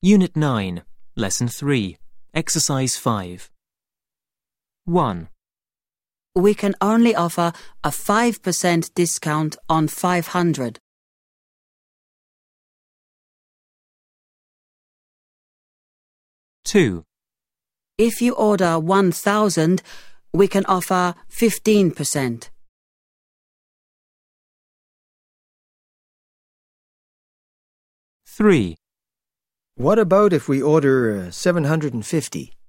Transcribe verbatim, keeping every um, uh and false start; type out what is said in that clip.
Unit nine, Lesson three, Exercise five. one. We can only offer a five percent discount on five hundred. two. If you order one thousand, we can offer fifteen percent. three. What about if we order uh, seven hundred fifty?